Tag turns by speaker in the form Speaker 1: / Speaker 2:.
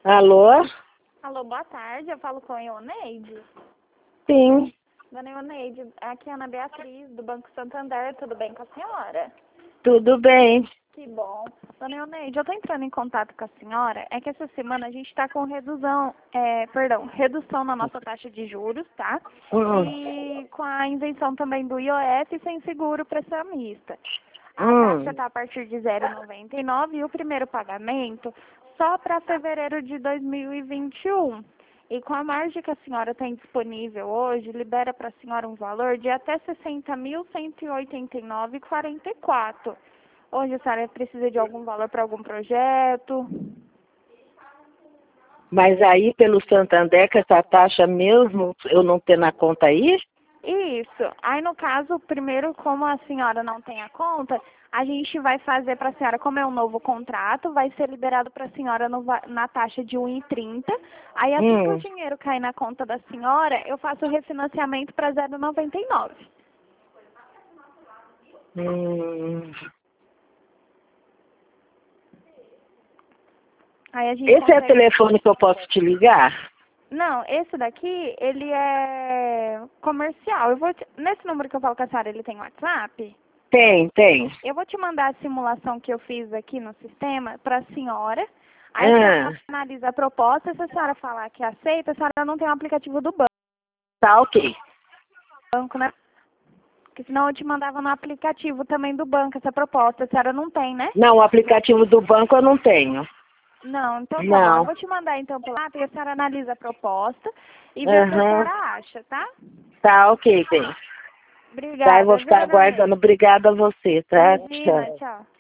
Speaker 1: Alô?
Speaker 2: Alô, boa tarde. Eu falo com a Ioneide.
Speaker 1: Sim.
Speaker 2: Dona Ioneide, aqui é a Ana Beatriz, do Banco Santander. Tudo bem com a senhora?
Speaker 1: Tudo bem.
Speaker 2: Que bom. Dona Ioneide, eu estou entrando em contato com a senhora. É que essa semana a gente está com redução na nossa taxa de juros, tá? E com a isenção também do IOF sem seguro prestamista. A taxa está a partir de 0,99 e o primeiro pagamento só para fevereiro de 2021. E com a margem que a senhora tem disponível hoje, libera para a senhora um valor de até R$ 60.189,44. Hoje a senhora precisa de algum valor para algum projeto?
Speaker 1: Mas aí pelo Santander, que essa taxa mesmo eu não ter na conta aí?
Speaker 2: Isso. Aí no caso, primeiro, como a senhora não tem a conta, a gente vai fazer para a senhora, como é um novo contrato, vai ser liberado para a senhora na taxa de 1,30. Aí assim que o dinheiro cair na conta da senhora, eu faço o refinanciamento para 0,99. Aí a gente
Speaker 1: Esse é o
Speaker 2: consegue...
Speaker 1: telefone que eu posso te ligar?
Speaker 2: Não, esse daqui, ele é comercial. Nesse número que eu falo com a senhora, ele tem WhatsApp?
Speaker 1: Tem.
Speaker 2: Eu vou te mandar a simulação que eu fiz aqui no sistema para a senhora. Aí a senhora analisa a proposta. Se a senhora falar que aceita, a senhora não tem o aplicativo do
Speaker 1: Tá, ok.
Speaker 2: banco, né? Porque senão eu te mandava no aplicativo também do banco essa proposta. A senhora não tem, né?
Speaker 1: Não, o aplicativo do banco eu não tenho.
Speaker 2: Não, então tá bom. Eu
Speaker 1: Não.
Speaker 2: vou te mandar então pelo lá, e a senhora analisa a proposta e vê o que a senhora acha, tá?
Speaker 1: Tá, ok, bem. Tá, eu
Speaker 2: Obrigada,
Speaker 1: vou
Speaker 2: viu,
Speaker 1: ficar
Speaker 2: dona Neide?
Speaker 1: aguardando. Obrigada a você, tá?
Speaker 2: Imagina,
Speaker 1: Tchau.
Speaker 2: tchau.